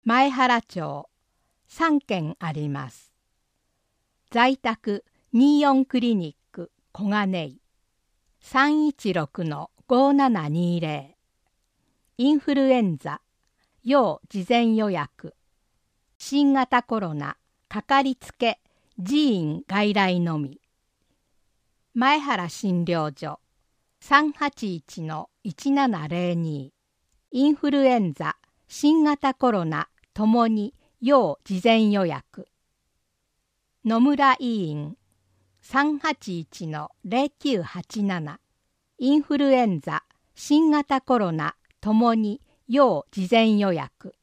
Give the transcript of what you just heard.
前原町3件あります。在宅24クリニック小金井 316-5720 インフルエンザ要事前予約新型コロナかかりつけ寺院外来のみ前原診療所 381-1702 インフルエンザ新型コロナともに要事前予約野村医院 381-0987 インフルエンザ新型コロナともに要事前予約